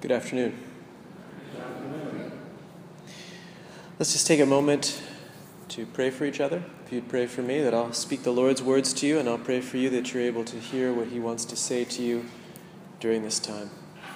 Good afternoon. Let's just take a moment to pray for each other. If you'd pray for me, that I'll speak the Lord's words to you, and I'll pray for you that you're able to hear what He wants to say to you during this time.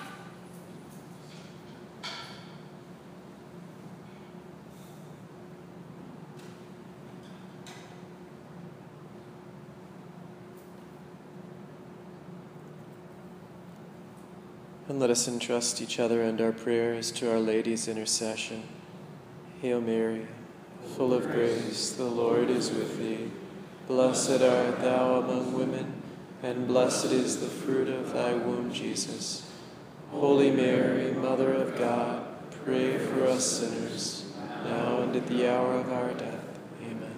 And let us entrust each other and our prayers to Our Lady's intercession. Hail Mary, full of grace, the Lord is with thee. Blessed art thou among women, and blessed is the fruit of thy womb, Jesus. Holy Mary, Mother of God, pray for us sinners, now and at the hour of our death. Amen.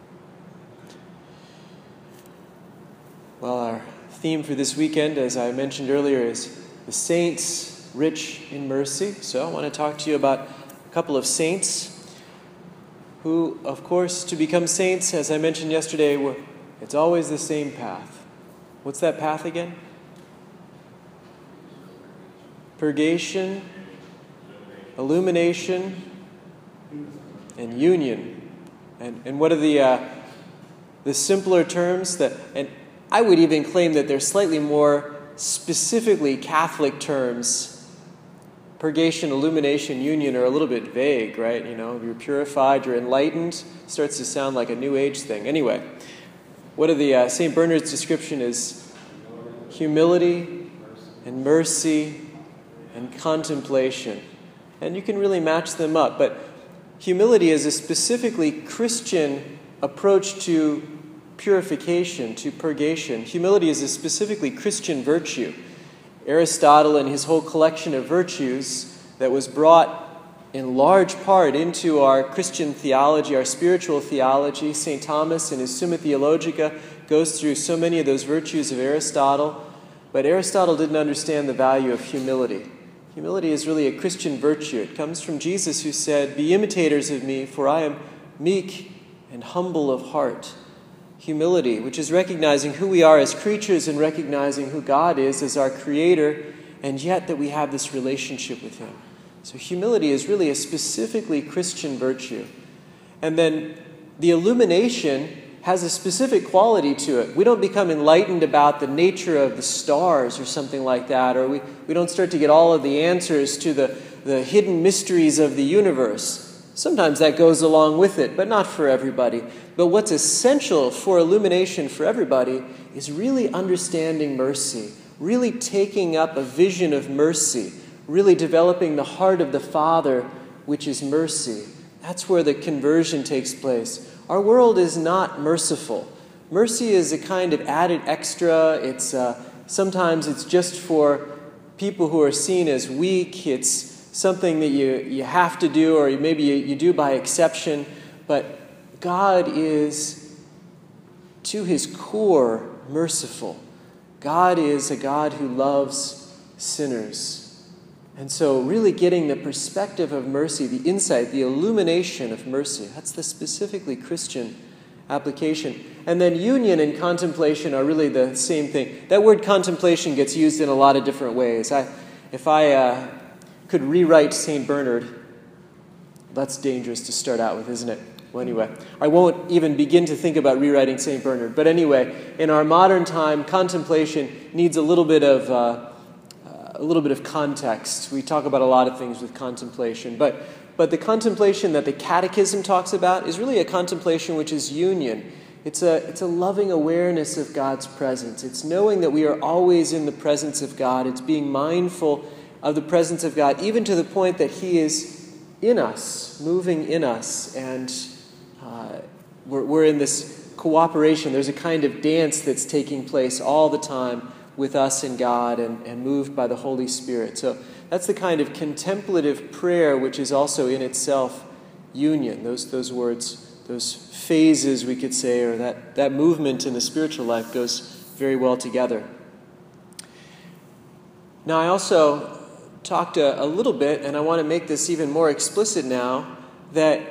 Well, our theme for this weekend, as I mentioned earlier, is the saints rich in mercy. So I want to talk to you about a couple of saints who, of course, to become saints, as I mentioned yesterday, it's always the same path. What's that path again? Purgation, illumination, and union. And what are the simpler terms that, and I would even claim that they're slightly more specifically Catholic terms. Purgation, illumination, union are a little bit vague, right? You know, you're purified, you're enlightened. Starts to sound like a New Age thing. Anyway, what are the St. Bernard's description is humility and mercy and contemplation. And you can really match them up. But humility is a specifically Christian approach to purification, to purgation. Humility is a specifically Christian virtue. Aristotle and his whole collection of virtues that was brought in large part into our Christian theology, our spiritual theology. St. Thomas in his Summa Theologica goes through so many of those virtues of Aristotle, but Aristotle didn't understand the value of humility. Humility is really a Christian virtue. It comes from Jesus, who said, "Be imitators of me, for I am meek and humble of heart." Humility, which is recognizing who we are as creatures and recognizing who God is as our Creator, and yet that we have this relationship with Him. So humility is really a specifically Christian virtue. And then the illumination has a specific quality to it. We don't become enlightened about the nature of the stars or something like that, or we don't start to get all of the answers to the hidden mysteries of the universe. Sometimes that goes along with it, but not for everybody. But what's essential for illumination for everybody is really understanding mercy, really taking up a vision of mercy, really developing the heart of the Father, which is mercy. That's where the conversion takes place. Our world is not merciful. Mercy is a kind of added extra. Sometimes it's just for people who are seen as weak. It's something that you have to do, or maybe you do by exception. But God is, to His core, merciful. God is a God who loves sinners. And so really getting the perspective of mercy, the insight, the illumination of mercy, that's the specifically Christian application. And then union and contemplation are really the same thing. That word contemplation gets used in a lot of different ways. If I could rewrite St. Bernard, that's dangerous to start out with, isn't it? Well, anyway, I won't even begin to think about rewriting St. Bernard. But anyway, in our modern time, contemplation needs a little bit of context. We talk about a lot of things with contemplation, but the contemplation that the Catechism talks about is really a contemplation which is union. It's a loving awareness of God's presence. It's knowing that we are always in the presence of God. It's being mindful of the presence of God, even to the point that He is in us, moving in us, and we're in this cooperation. There's a kind of dance that's taking place all the time with us and God, and moved by the Holy Spirit. So that's the kind of contemplative prayer which is also in itself union. Those words, those phases, we could say, or that movement in the spiritual life goes very well together. Now, I also talked a little bit, and I want to make this even more explicit now, that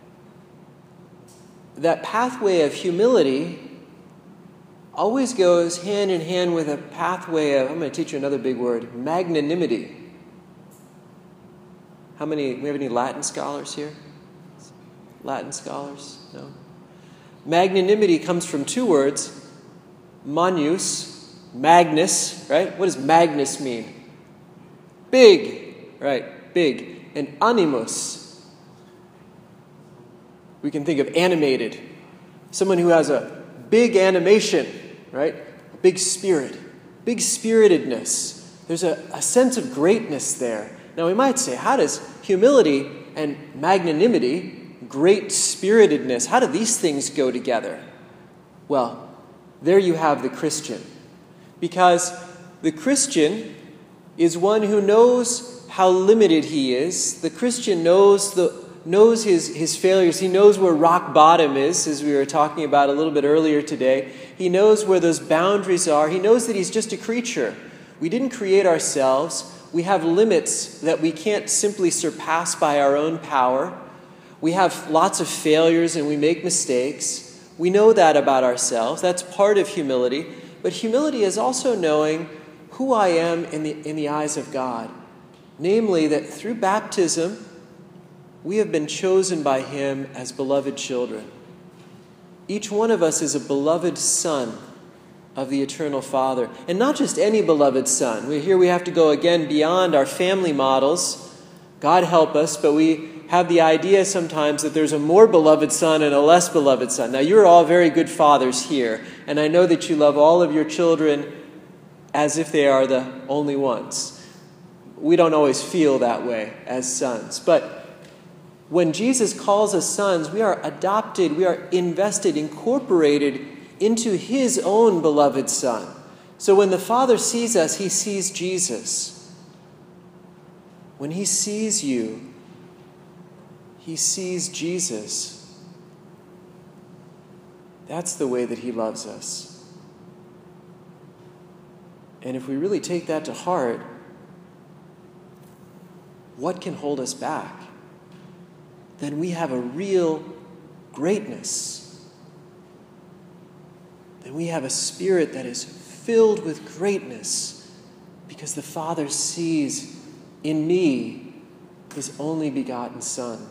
pathway of humility always goes hand in hand with a pathway of, I'm going to teach you another big word, magnanimity. We have any Latin scholars here? Latin scholars? No? Magnanimity comes from two words, Magnus, right? What does Magnus mean? Big, right, big. And animus, we can think of animated. Someone who has a big animation, right? Big spirit, big spiritedness. There's a sense of greatness there. Now we might say, how does humility and magnanimity, great spiritedness, how do these things go together? Well, there you have the Christian. Because the Christian is one who knows how limited he is. The Christian knows his failures. He knows where rock bottom is, as we were talking about a little bit earlier today. He knows where those boundaries are. He knows that he's just a creature. We didn't create ourselves. We have limits that we can't simply surpass by our own power. We have lots of failures and we make mistakes. We know that about ourselves. That's part of humility. But humility is also knowing who I am in the eyes of God. Namely, that through baptism, we have been chosen by Him as beloved children. Each one of us is a beloved son of the eternal Father. And not just any beloved son. Here we have to go again beyond our family models. God help us, but we have the idea sometimes that there's a more beloved son and a less beloved son. Now, you're all very good fathers here, and I know that you love all of your children as if they are the only ones. We don't always feel that way as sons, but when Jesus calls us sons, we are adopted, we are invested, incorporated into His own beloved Son. So when the Father sees us, He sees Jesus. When He sees you, He sees Jesus. That's the way that He loves us. And if we really take that to heart, what can hold us back? Then we have a real greatness. Then we have a spirit that is filled with greatness because the Father sees in me His only begotten Son.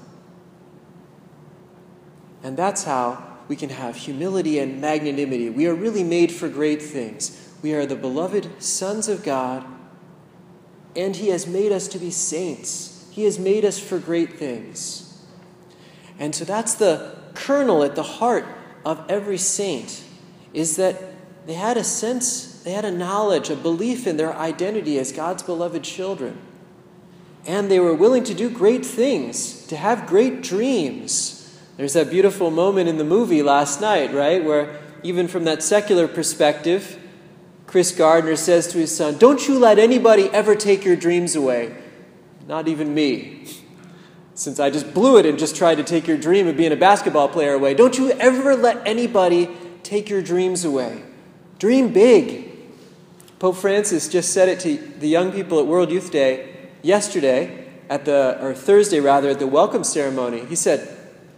And that's how we can have humility and magnanimity. We are really made for great things. We are the beloved sons of God, and He has made us to be saints. He has made us for great things. And so that's the kernel at the heart of every saint, is that they had a sense, they had a knowledge, a belief in their identity as God's beloved children. And they were willing to do great things, to have great dreams. There's that beautiful moment in the movie last night, right, where even from that secular perspective, Chris Gardner says to his son, "Don't you let anybody ever take your dreams away. Not even me. Since I just blew it and just tried to take your dream of being a basketball player away. Don't you ever let anybody take your dreams away. Dream big." Pope Francis just said it to the young people at World Youth Day yesterday, Thursday rather, at the welcome ceremony. He said,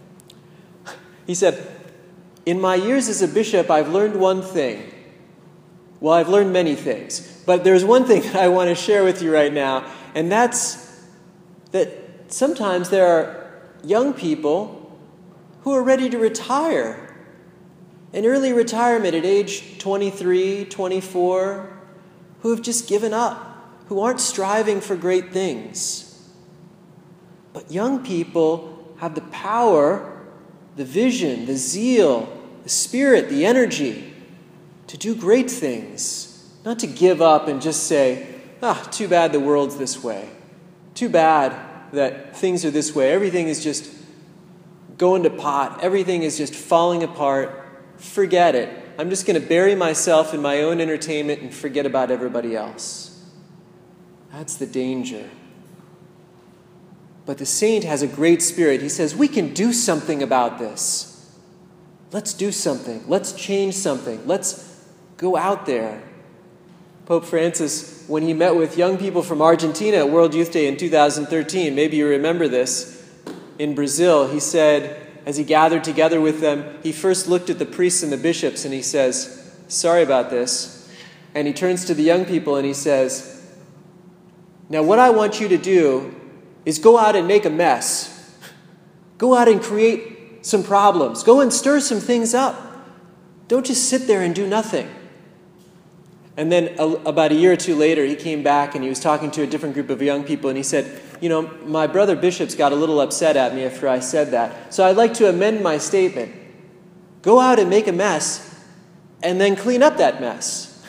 "In my years as a bishop, I've learned one thing. Well, I've learned many things, but there's one thing that I want to share with you right now, and that's that sometimes there are young people who are ready to retire. An early retirement at age 23, 24, who have just given up, who aren't striving for great things. But young people have the power, the vision, the zeal, the spirit, the energy to do great things, not to give up and just say, too bad the world's this way. Too bad that things are this way. Everything is just going to pot. Everything is just falling apart. Forget it. I'm just going to bury myself in my own entertainment and forget about everybody else. That's the danger. But the saint has a great spirit. He says, we can do something about this. Let's do something. Let's change something. Let's go out there. Pope Francis, when he met with young people from Argentina at World Youth Day in 2013, maybe you remember this, in Brazil, he said, as he gathered together with them, he first looked at the priests and the bishops and he says, sorry about this. And he turns to the young people and he says, now what I want you to do is go out and make a mess. Go out and create some problems. Go and stir some things up. Don't just sit there and do nothing. And then about a year or two later, he came back and he was talking to a different group of young people, and he said, my brother bishops got a little upset at me after I said that, so I'd like to amend my statement. Go out and make a mess, and then clean up that mess.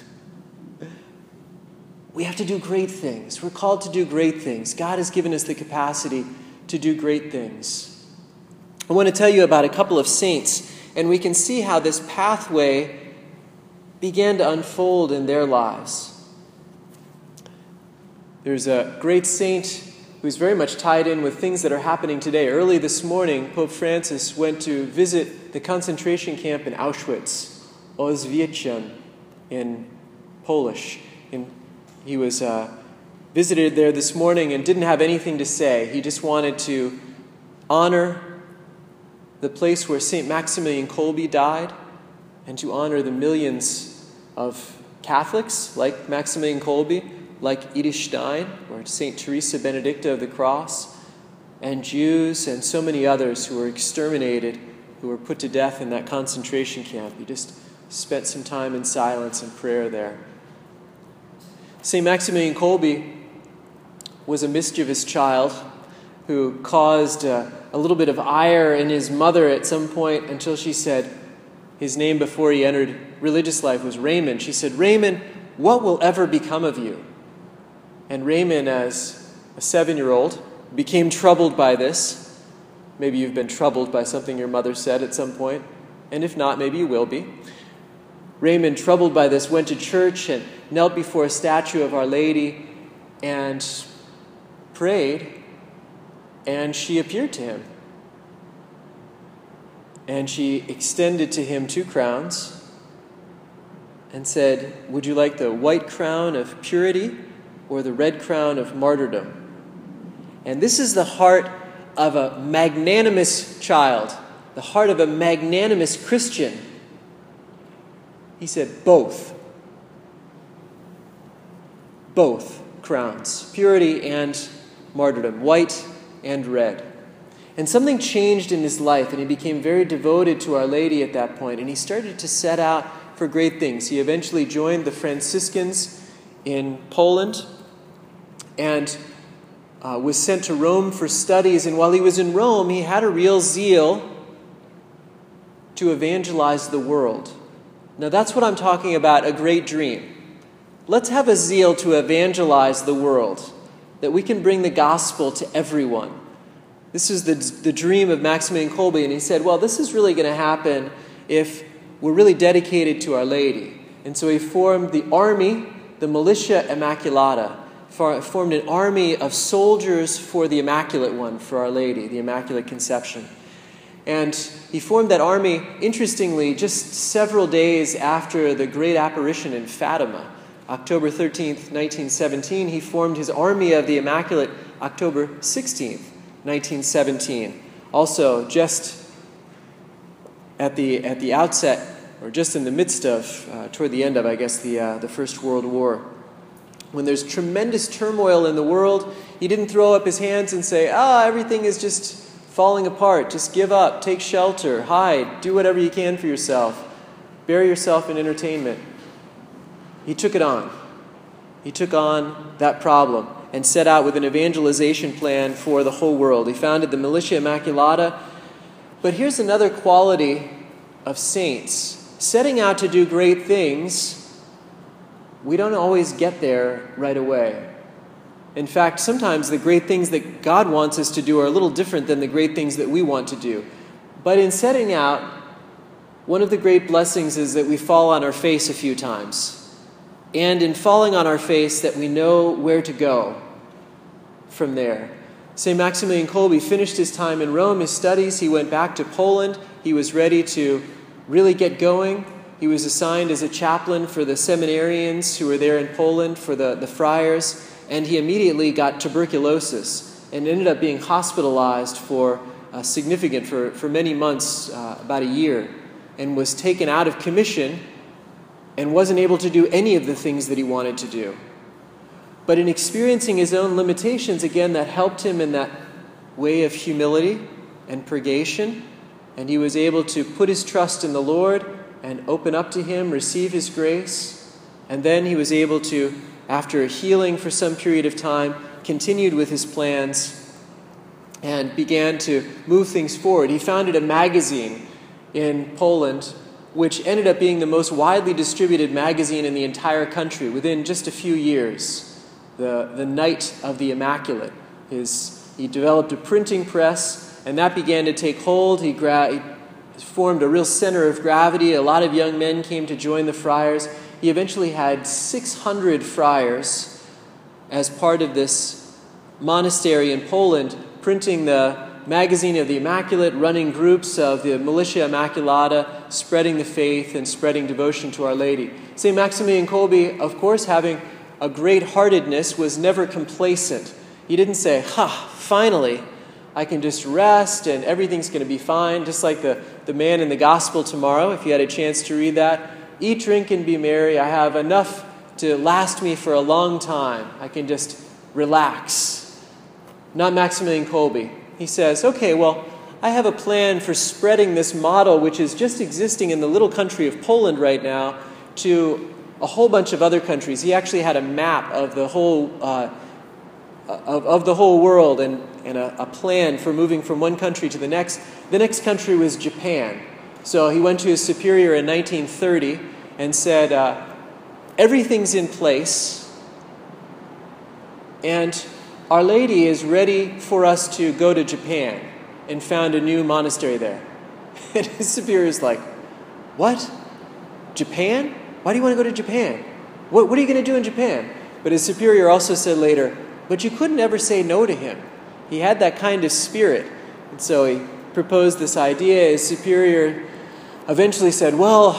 We have to do great things. We're called to do great things. God has given us the capacity to do great things. I want to tell you about a couple of saints, and we can see how this pathway began to unfold in their lives. There's a great saint who's very much tied in with things that are happening today. Early this morning, Pope Francis went to visit the concentration camp in Auschwitz, Auschwitz in Polish. And he was visited there this morning and didn't have anything to say. He just wanted to honor the place where St. Maximilian Kolbe died and to honor the millions of Catholics like Maximilian Kolbe, like Edith Stein, or St. Teresa Benedicta of the Cross, and Jews and so many others who were exterminated, who were put to death in that concentration camp. He just spent some time in silence and prayer there. St. Maximilian Kolbe was a mischievous child who caused a little bit of ire in his mother at some point until she said, his name before he entered religious life was Raymond. She said, "Raymond, what will ever become of you?" And Raymond, as a 7-year-old, became troubled by this. Maybe you've been troubled by something your mother said at some point, and if not, maybe you will be. Raymond, troubled by this, went to church and knelt before a statue of Our Lady and prayed, and she appeared to him. And she extended to him 2 crowns and said, "Would you like the white crown of purity or the red crown of martyrdom?" And this is the heart of a magnanimous child, the heart of a magnanimous Christian. He said, both. Both crowns, purity and martyrdom, white and red. And something changed in his life, and he became very devoted to Our Lady at that point, and he started to set out for great things. He eventually joined the Franciscans in Poland and was sent to Rome for studies, and while he was in Rome, he had a real zeal to evangelize the world. Now that's what I'm talking about, a great dream. Let's have a zeal to evangelize the world, that we can bring the gospel to everyone. This is the dream of Maximilian Kolbe, and he said, well, this is really going to happen if we're really dedicated to Our Lady. And so he formed the army, the Militia Immaculata, formed an army of soldiers for the Immaculate One, for Our Lady, the Immaculate Conception. And he formed that army, interestingly, just several days after the great apparition in Fatima. October 13th, 1917, he formed his army of the Immaculate October 16th. 1917. Also, just at the outset, or just in the midst of, toward the end of, I guess, the First World War, when there's tremendous turmoil in the world, he didn't throw up his hands and say, everything is just falling apart, just give up, take shelter, hide, do whatever you can for yourself, bury yourself in entertainment. He took it on. He took on that problem and set out with an evangelization plan for the whole world. He founded the Militia Immaculata. But here's another quality of saints. Setting out to do great things, we don't always get there right away. In fact, sometimes the great things that God wants us to do are a little different than the great things that we want to do. But in setting out, one of the great blessings is that we fall on our face a few times. And in falling on our face, that we know where to go from there. St. Maximilian Kolbe finished his time in Rome, his studies. He went back to Poland. He was ready to really get going. He was assigned as a chaplain for the seminarians who were there in Poland, for the friars. And he immediately got tuberculosis and ended up being hospitalized for many months, about a year, and was taken out of commission and wasn't able to do any of the things that he wanted to do. But in experiencing his own limitations, again, that helped him in that way of humility and purgation. And he was able to put his trust in the Lord and open up to him, receive his grace. And then he was able to, after healing for some period of time, continued with his plans and began to move things forward. He founded a magazine in Poland, which ended up being the most widely distributed magazine in the entire country within just a few years. The Knight of the Immaculate. He developed a printing press, and that began to take hold. He formed a real center of gravity. A lot of young men came to join the friars. He eventually had 600 friars as part of this monastery in Poland, printing the Magazine of the Immaculate, running groups of the Militia Immaculata, spreading the faith and spreading devotion to Our Lady. St. Maximilian Kolbe, of course, having a great heartedness, was never complacent. He didn't say, finally, I can just rest and everything's going to be fine. Just like the man in the Gospel tomorrow, if you had a chance to read that. Eat, drink, and be merry. I have enough to last me for a long time. I can just relax. Not Maximilian Kolbe. He says, okay, well, I have a plan for spreading this model, which is just existing in the little country of Poland right now, to a whole bunch of other countries. He actually had a map of the whole of the whole world and a plan for moving from one country to the next. The next country was Japan. So he went to his superior in 1930 and said, everything's in place, and Our Lady is ready for us to go to Japan, and found a new monastery there. And his superior is like, what? Japan? Why do you want to go to Japan? What are you going to do in Japan? But his superior also said later, but you couldn't ever say no to him. He had that kind of spirit. And so he proposed this idea. His superior eventually said, well,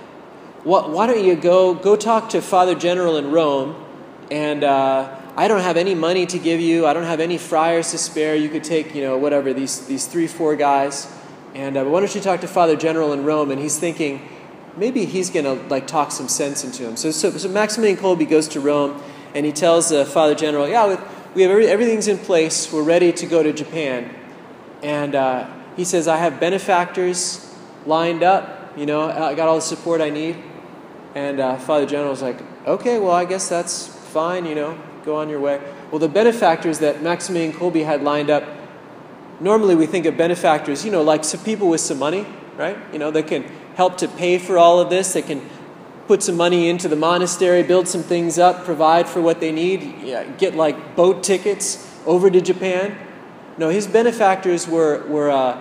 why don't you go talk to Father General in Rome, and I don't have any money to give you. I don't have any friars to spare. You could take, whatever, these 3-4 guys. And why don't you talk to Father General in Rome? And he's thinking, maybe he's going to talk some sense into him. So Maximilian Kolbe goes to Rome, and he tells Father General, we have everything's in place. We're ready to go to Japan. And he says, I have benefactors lined up. I got all the support I need. And Father General's like, okay, well, I guess that's fine, go on your way. Well, the benefactors that Maximilian Kolbe had lined up, normally we think of benefactors, like some people with some money, right? That can help to pay for all of this. They can put some money into the monastery, build some things up, provide for what they need, get boat tickets over to Japan. No, his benefactors were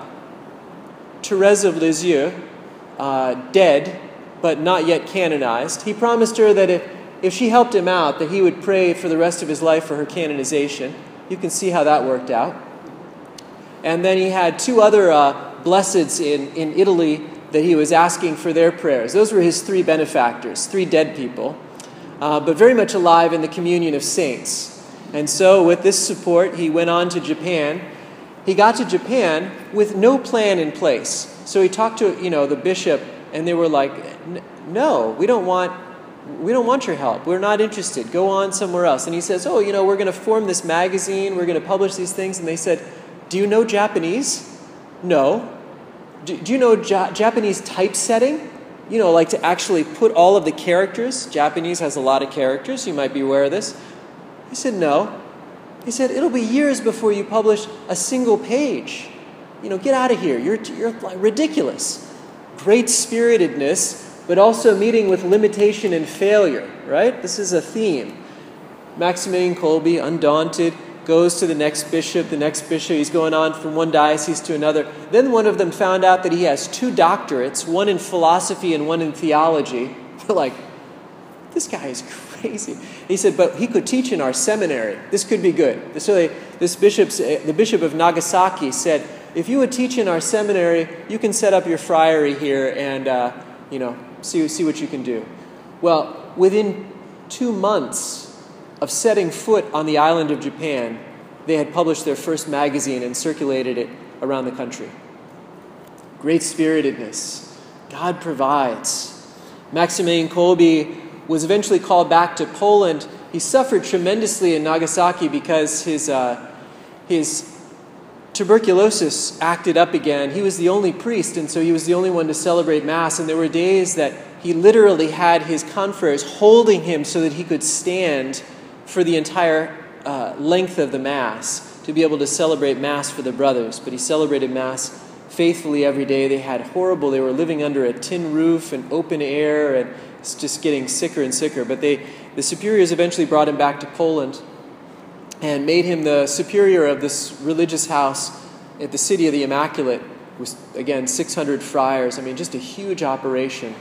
Therese of Lisieux, dead, but not yet canonized. He promised her that if she helped him out, that he would pray for the rest of his life for her canonization. You can see how that worked out. And then he had 2 other blesseds in Italy that he was asking for their prayers. Those were his 3 benefactors, 3 dead people, but very much alive in the communion of saints. And so with this support, he went on to Japan. He got to Japan with no plan in place. So he talked to, the bishop, and they were like, no, we don't want your help. We're not interested. Go on somewhere else. And he says, we're going to form this magazine. We're going to publish these things. And they said, do you know Japanese? No. Do you know Japanese typesetting? To actually put all of the characters. Japanese has a lot of characters. You might be aware of this. He said, no. He said, it'll be years before you publish a single page. Get out of here. You're ridiculous. Great spiritedness, but also meeting with limitation and failure, right? This is a theme. Maximilian Kolbe, undaunted, goes to the next bishop. He's going on from one diocese to another. Then one of them found out that he has 2 doctorates, one in philosophy and one in theology. They're like, this guy is crazy. He said, but he could teach in our seminary. This could be good. So the bishop of Nagasaki said, if you would teach in our seminary, you can set up your friary here and, see what you can do. Well, within 2 months of setting foot on the island of Japan, they had published their first magazine and circulated it around the country. Great spiritedness. God provides. Maximilian Kolbe was eventually called back to Poland. He suffered tremendously in Nagasaki because his tuberculosis acted up again. He was the only priest, and so he was the only one to celebrate Mass. And there were days that he literally had his confreres holding him so that he could stand for the entire length of the Mass to be able to celebrate Mass for the brothers. But he celebrated Mass faithfully every day. They were living under a tin roof and open air, and it's just getting sicker and sicker. But the superiors eventually brought him back to Poland and made him the superior of this religious house at the City of the Immaculate. It was, again, 600 friars. I mean, just a huge operation.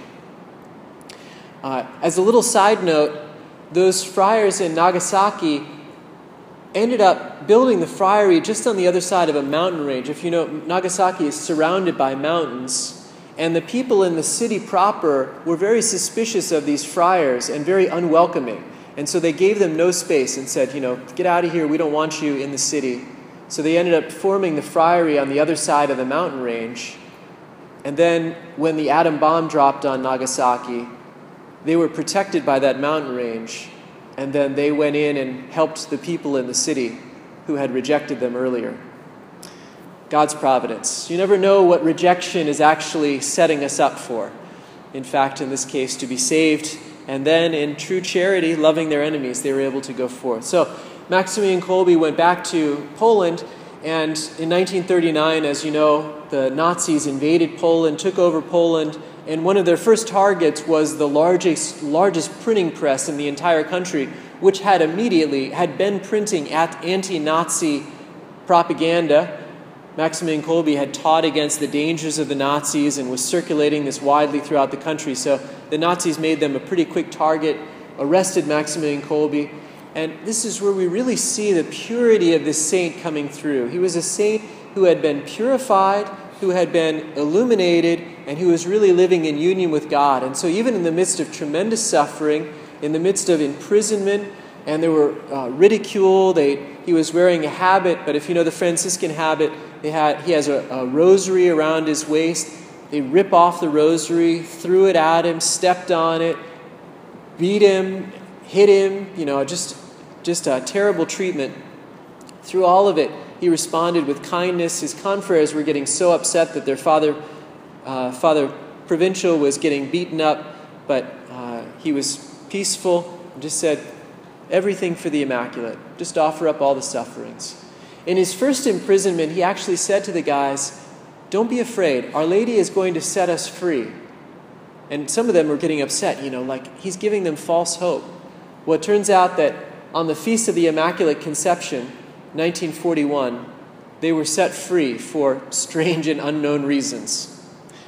As a little side note, those friars in Nagasaki ended up building the friary just on the other side of a mountain range. If you know, Nagasaki is surrounded by mountains, and the people in the city proper were very suspicious of these friars and very unwelcoming. And so they gave them no space and said, get out of here, we don't want you in the city. So they ended up forming the friary on the other side of the mountain range. And then when the atom bomb dropped on Nagasaki, they were protected by that mountain range. And then they went in and helped the people in the city who had rejected them earlier. God's providence. You never know what rejection is actually setting us up for. In fact, in this case, to be saved, and then in true charity, loving their enemies, they were able to go forth. So Maximilian Kolbe went back to Poland, and in 1939, as you know, the Nazis invaded Poland, took over Poland, and one of their first targets was the largest printing press in the entire country, which had been printing anti-Nazi propaganda. Maximilian Kolbe had taught against the dangers of the Nazis and was circulating this widely throughout the country. So the Nazis made them a pretty quick target, arrested Maximilian Kolbe. And this is where we really see the purity of this saint coming through. He was a saint who had been purified, who had been illuminated, and who was really living in union with God. And so even in the midst of tremendous suffering, in the midst of imprisonment, and there were ridicule, he was wearing a habit, but if you know the Franciscan habit, he has a rosary around his waist. They rip off the rosary, threw it at him, stepped on it, beat him, hit him, just a terrible treatment. Through all of it, he responded with kindness. His confreres were getting so upset that their Father Provincial was getting beaten up, but he was peaceful and just said, everything for the Immaculate. Just offer up all the sufferings. In his first imprisonment, he actually said to the guys, don't be afraid. Our Lady is going to set us free. And some of them were getting upset, like he's giving them false hope. Well, it turns out that on the Feast of the Immaculate Conception, 1941, they were set free for strange and unknown reasons.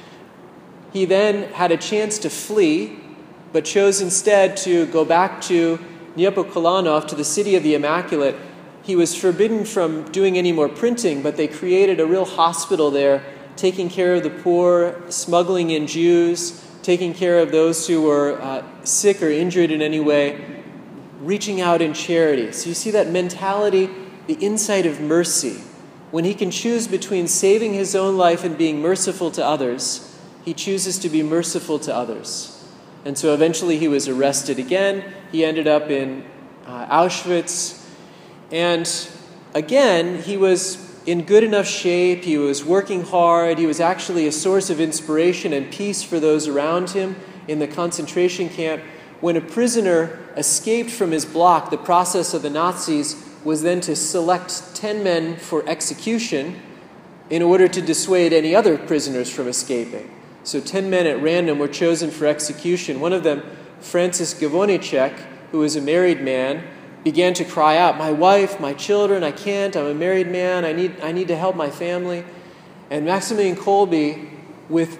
He then had a chance to flee, but chose instead to go back to Niepokalanów, to the City of the Immaculate. He was forbidden from doing any more printing, but they created a real hospital there, taking care of the poor, smuggling in Jews, taking care of those who were sick or injured in any way, reaching out in charity. So you see that mentality, the insight of mercy. When he can choose between saving his own life and being merciful to others, he chooses to be merciful to others. And so eventually he was arrested again. He ended up in Auschwitz. And again, he was in good enough shape. He was working hard. He was actually a source of inspiration and peace for those around him in the concentration camp. When a prisoner escaped from his block, the process of the Nazis was then to select 10 men for execution in order to dissuade any other prisoners from escaping. So 10 men at random were chosen for execution. One of them, Francis Gavonicek, who was a married man, began to cry out, my wife, my children, I can't, I'm a married man, I need to help my family. And Maximilian Kolbe, with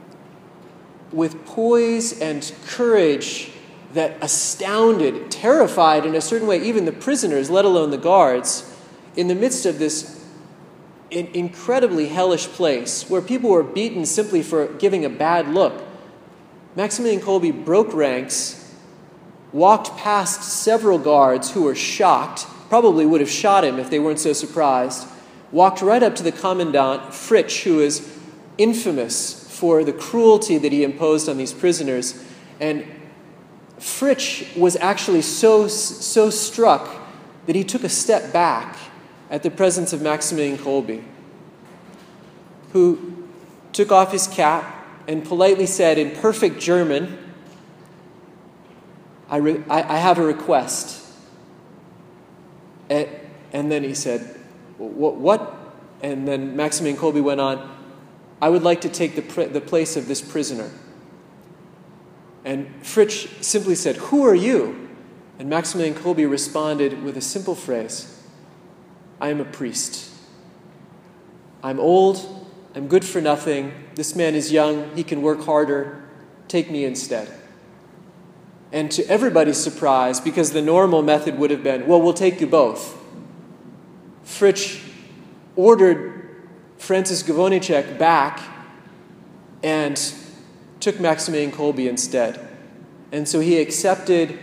poise and courage that astounded, terrified in a certain way, even the prisoners, let alone the guards, in the midst of this incredibly hellish place where people were beaten simply for giving a bad look, Maximilian Kolbe broke ranks, walked past several guards who were shocked, probably would have shot him if they weren't so surprised, walked right up to the commandant, Fritsch, who is infamous for the cruelty that he imposed on these prisoners, and Fritsch was actually so struck that he took a step back at the presence of Maximilian Kolbe, who took off his cap and politely said in perfect German, I have a request. And then he said, what? And then Maximilian Kolbe went on, I would like to take the place of this prisoner. And Fritsch simply said, who are you? And Maximilian Kolbe responded with a simple phrase, I am a priest. I'm old, I'm good for nothing, this man is young, he can work harder, take me instead. And to everybody's surprise, because the normal method would have been, well, we'll take you both, Fritsch ordered Francis Gavonicek back and took Maximilian Kolbe instead. And so he accepted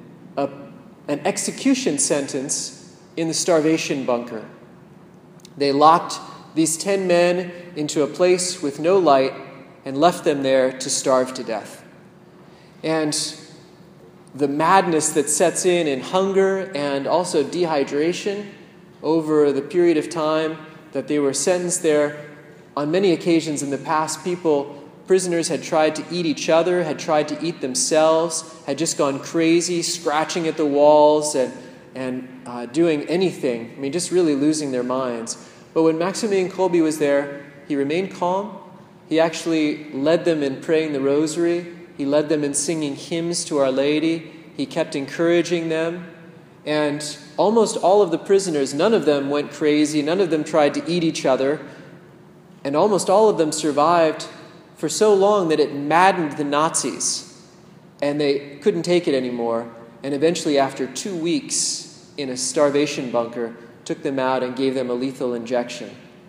an execution sentence in the starvation bunker. They locked these 10 men into a place with no light and left them there to starve to death. And the madness that sets in hunger and also dehydration over the period of time that they were sentenced there, on many occasions in the past, prisoners had tried to eat each other, had tried to eat themselves, had just gone crazy, scratching at the walls and doing anything. I mean, just really losing their minds. But when Maximilian Kolbe was there, he remained calm. He actually led them in praying the rosary. He led them in singing hymns to Our Lady. He kept encouraging them. And almost all of the prisoners, none of them went crazy. None of them tried to eat each other. And almost all of them survived for so long that it maddened the Nazis. And they couldn't take it anymore. And eventually, after 2 weeks in a starvation bunker, took them out and gave them a lethal injection.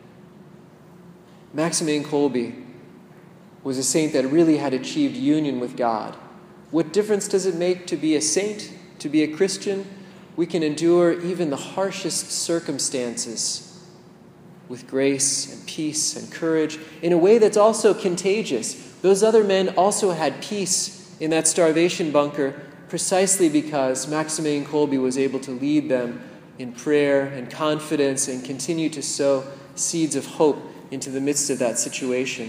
Maximilian Kolbe was a saint that really had achieved union with God. What difference does it make to be a saint, to be a Christian? We can endure even the harshest circumstances with grace and peace and courage in a way that's also contagious. Those other men also had peace in that starvation bunker precisely because Maximilian Kolbe was able to lead them in prayer and confidence and continue to sow seeds of hope into the midst of that situation.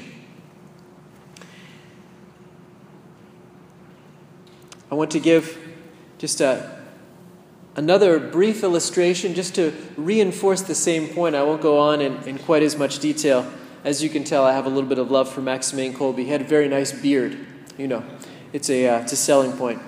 I want to give just another brief illustration just to reinforce the same point. I won't go on in quite as much detail. As you can tell, I have a little bit of love for Maximilian Kolbe. He had a very nice beard. You know, it's a selling point.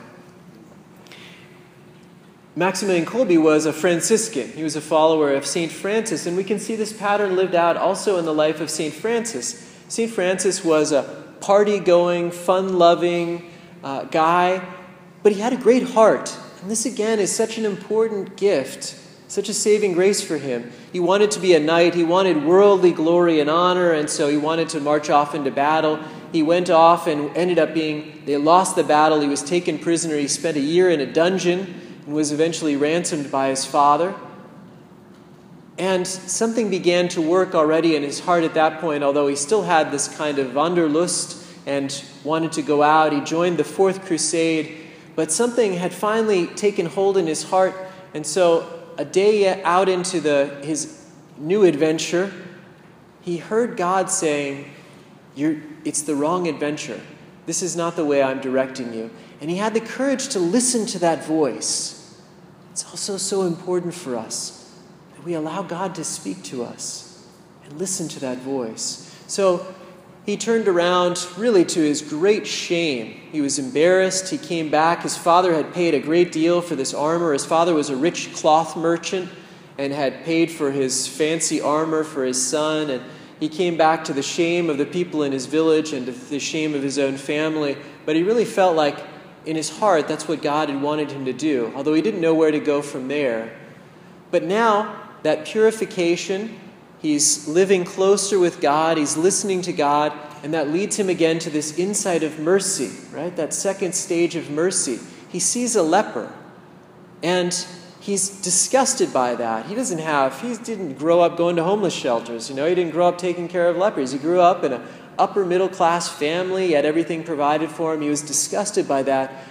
Maximilian Kolbe was a Franciscan. He was a follower of St. Francis, and we can see this pattern lived out also in the life of St. Francis. St. Francis was a party-going, fun-loving guy, but he had a great heart. And this, again, is such an important gift, such a saving grace for him. He wanted to be a knight. He wanted worldly glory and honor, and so he wanted to march off into battle. He went off and ended up they lost the battle. He was taken prisoner. He spent a year in a dungeon and was eventually ransomed by his father. And something began to work already in his heart at that point, although he still had this kind of Wanderlust and wanted to go out. He joined the Fourth Crusade, but something had finally taken hold in his heart. And so a day out into his new adventure, he heard God saying, it's the wrong adventure. This is not the way I'm directing you. And he had the courage to listen to that voice. It's also so important for us that we allow God to speak to us and listen to that voice. So he turned around, really to his great shame. He was embarrassed. He came back. His father had paid a great deal for this armor. His father was a rich cloth merchant and had paid for his fancy armor for his son. And he came back to the shame of the people in his village and to the shame of his own family. But he really felt like in his heart that's what God had wanted him to do, although he didn't know where to go from there. But now, that purification, he's living closer with God, he's listening to God, and that leads him again to this insight of mercy, right? That second stage of mercy. He sees a leper, and he's disgusted by that. He didn't grow up going to homeless shelters, he didn't grow up taking care of lepers. He grew up in an upper middle class family, he had everything provided for him. He was disgusted by that,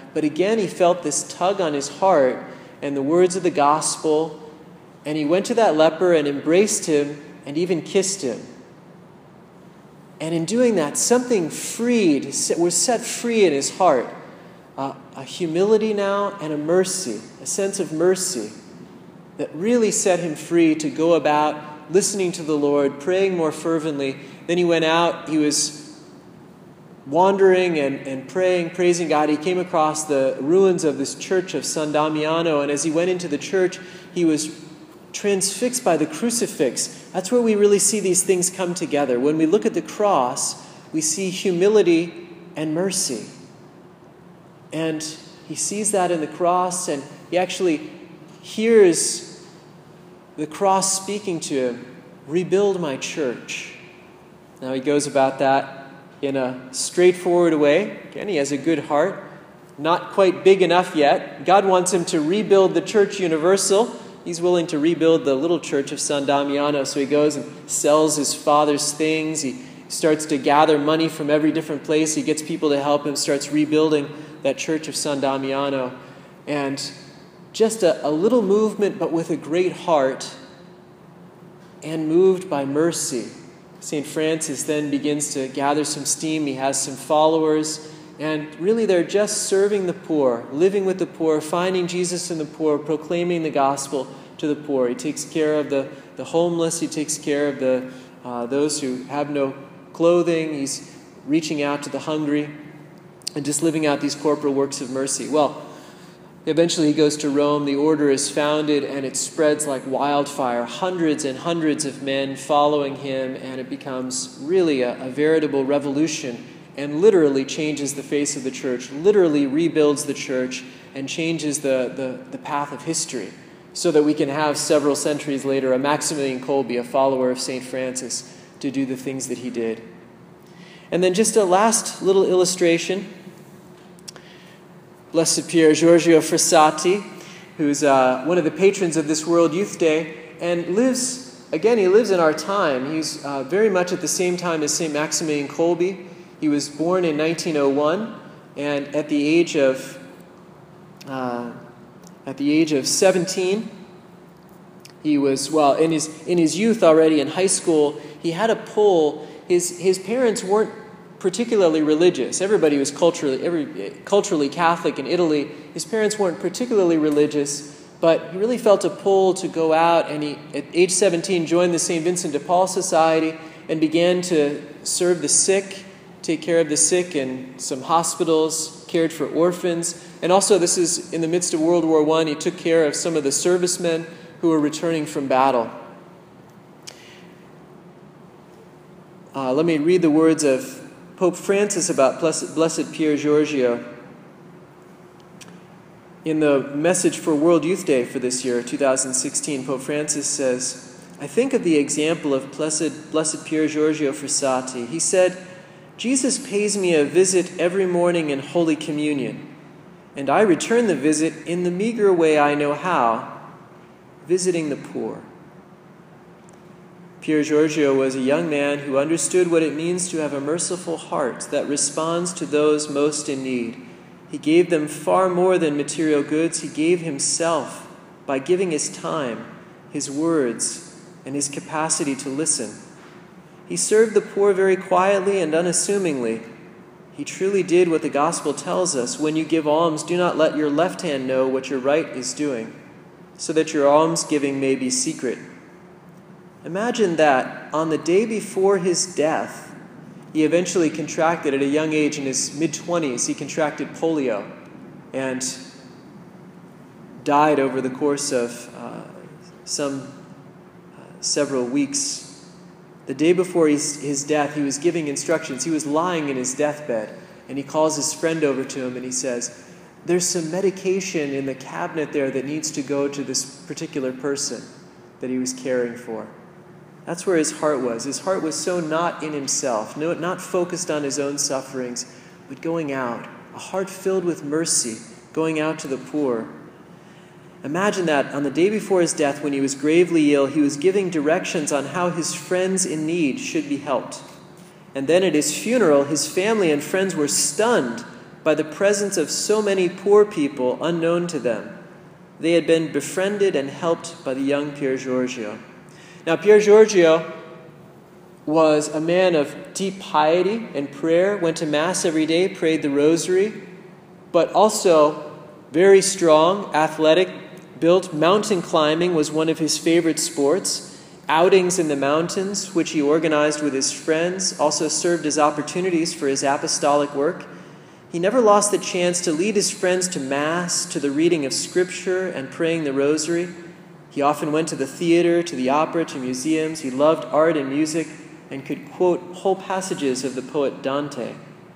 But again, he felt this tug on his heart and the words of the gospel, and he went to that leper and embraced him and even kissed him. And in doing that, something was set free in his heart. A humility now and a mercy, a sense of mercy that really set him free to go about listening to the Lord, praying more fervently. Then he went out, he was wandering and praying, praising God. He came across the ruins of this church of San Damiano, and as he went into the church, he was transfixed by the crucifix. That's where we really see these things come together. When we look at the cross, we see humility and mercy. And he sees that in the cross, and he actually hears the cross speaking to him, "Rebuild my church." Now he goes about that in a straightforward way. Again, he has a good heart, not quite big enough yet. God wants him to rebuild the church universal. He's willing to rebuild the little church of San Damiano, so he goes and sells his father's things. He starts to gather money from every different place. He gets people to help him, starts rebuilding that church of San Damiano. And just a little movement, but with a great heart and moved by mercy. St. Francis then begins to gather some steam. He has some followers, and really they're just serving the poor, living with the poor, finding Jesus in the poor, proclaiming the gospel to the poor. He takes care of the homeless. He takes care of those who have no clothing. He's reaching out to the hungry and just living out these corporal works of mercy. Well, eventually he goes to Rome. The order is founded, and it spreads like wildfire. Hundreds and hundreds of men following him, and it becomes really a veritable revolution and literally changes the face of the church, literally rebuilds the church and changes the path of history, so that we can have several centuries later a Maximilian Kolbe, a follower of St. Francis, to do the things that he did. And then just a last little illustration. Blessed Pier Giorgio Frassati, who's one of the patrons of this World Youth Day, and he lives in our time. He's very much at the same time as St. Maximilian Kolbe. He was born in 1901, and at the age of 17, he was, in his youth already in high school, he had a pull. His parents weren't particularly religious. Everybody was culturally Catholic in Italy. His parents weren't particularly religious, but he really felt a pull to go out, and he, at age 17, joined the St. Vincent de Paul Society and began to serve the sick, take care of the sick in some hospitals, cared for orphans, and also this is in the midst of World War I. He took care of some of the servicemen who were returning from battle. Let me read the words of Pope Francis about Blessed Pier Giorgio. In the message for World Youth Day for this year, 2016, Pope Francis says, "I think of the example of Blessed Pier Giorgio Frassati. He said, 'Jesus pays me a visit every morning in Holy Communion, and I return the visit in the meager way I know how, visiting the poor.'" Pier Giorgio was a young man who understood what it means to have a merciful heart that responds to those most in need. He gave them far more than material goods. He gave himself by giving his time, his words, and his capacity to listen. He served the poor very quietly and unassumingly. He truly did what the gospel tells us: when you give alms, do not let your left hand know what your right is doing, so that your almsgiving may be secret. Imagine that on the day before his death, he eventually contracted, at a young age, in his mid-20s, he contracted polio and died over the course of several weeks. The day before his death, he was giving instructions. He was lying in his deathbed, and he calls his friend over to him, and he says, "There's some medication in the cabinet there that needs to go to this particular person that he was caring for." That's where his heart was. His heart was so not in himself, not focused on his own sufferings, but going out, a heart filled with mercy, going out to the poor. Imagine that on the day before his death, when he was gravely ill, he was giving directions on how his friends in need should be helped. And then at his funeral, his family and friends were stunned by the presence of so many poor people unknown to them. They had been befriended and helped by the young Pier Giorgio. Now, Pier Giorgio was a man of deep piety and prayer, went to Mass every day, prayed the rosary, but also very strong, athletic, built. Mountain climbing was one of his favorite sports. Outings in the mountains, which he organized with his friends, also served as opportunities for his apostolic work. He never lost the chance to lead his friends to Mass, to the reading of Scripture and praying the rosary. He often went to the theater, to the opera, to museums. He loved art and music and could quote whole passages of the poet Dante.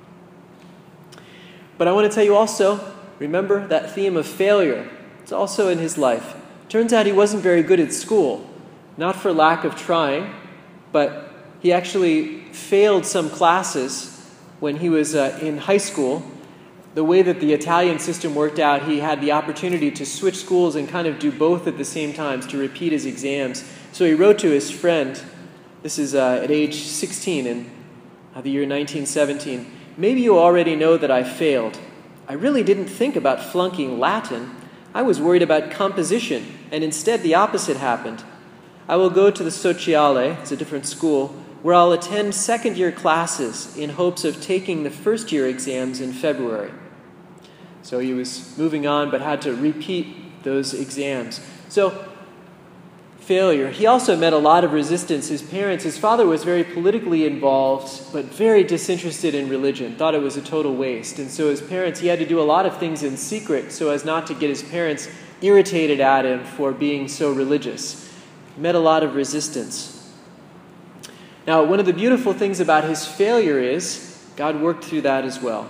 But I want to tell you also, remember that theme of failure. It's also in his life. Turns out he wasn't very good at school, not for lack of trying, but he actually failed some classes when he was in high school. The way that the Italian system worked out, he had the opportunity to switch schools and kind of do both at the same time, to repeat his exams. So he wrote to his friend, this is at age 16 in the year 1917, "Maybe you already know that I failed. I really didn't think about flunking Latin. I was worried about composition, and instead the opposite happened. I will go to the Sociale, it's a different school, where I'll attend second-year classes in hopes of taking the first-year exams in February." So he was moving on, but had to repeat those exams. So, failure. He also met a lot of resistance. His parents, his father was very politically involved, but very disinterested in religion, thought it was a total waste. And so his parents, he had to do a lot of things in secret so as not to get his parents irritated at him for being so religious. He met a lot of resistance. Now, one of the beautiful things about his failure is God worked through that as well.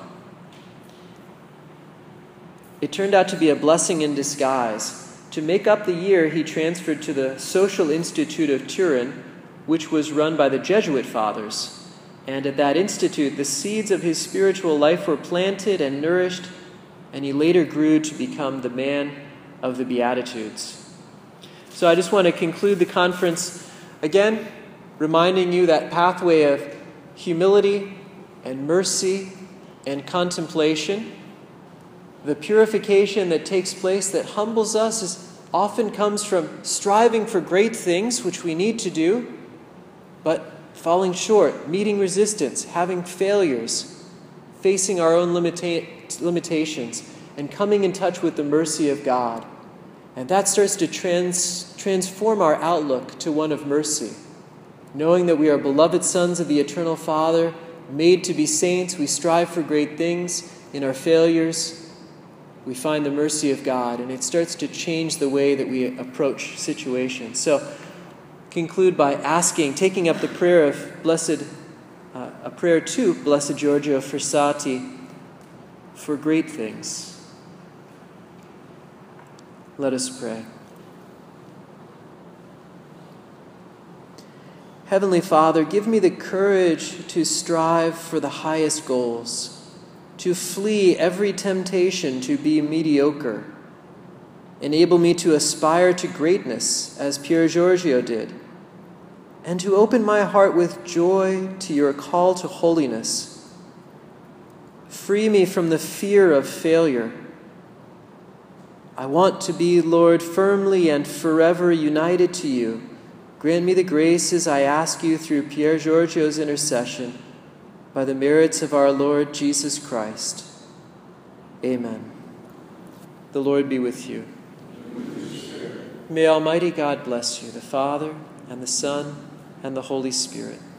It turned out to be a blessing in disguise. To make up the year, he transferred to the Social Institute of Turin, which was run by the Jesuit fathers. And at that institute, the seeds of his spiritual life were planted and nourished, and he later grew to become the man of the Beatitudes. So I just want to conclude the conference again, reminding you that pathway of humility and mercy and contemplation. The purification that takes place that humbles us often comes from striving for great things, which we need to do, but falling short, meeting resistance, having failures, facing our own limitations, and coming in touch with the mercy of God. And that starts to transform our outlook to one of mercy. Knowing that we are beloved sons of the eternal Father, made to be saints, we strive for great things. In our failures, we find the mercy of God, and it starts to change the way that we approach situations. So, conclude by taking up the prayer of a prayer to Blessed Giorgio Frassati for great things. Let us pray. Heavenly Father, give me the courage to strive for the highest goals, to flee every temptation to be mediocre. Enable me to aspire to greatness as Pier Giorgio did, and to open my heart with joy to your call to holiness. Free me from the fear of failure. I want to be, Lord, firmly and forever united to you. Grant me the graces I ask you through Pier Giorgio's intercession, by the merits of our Lord Jesus Christ. Amen. The Lord be with you. May Almighty God bless you, the Father, and the Son, and the Holy Spirit.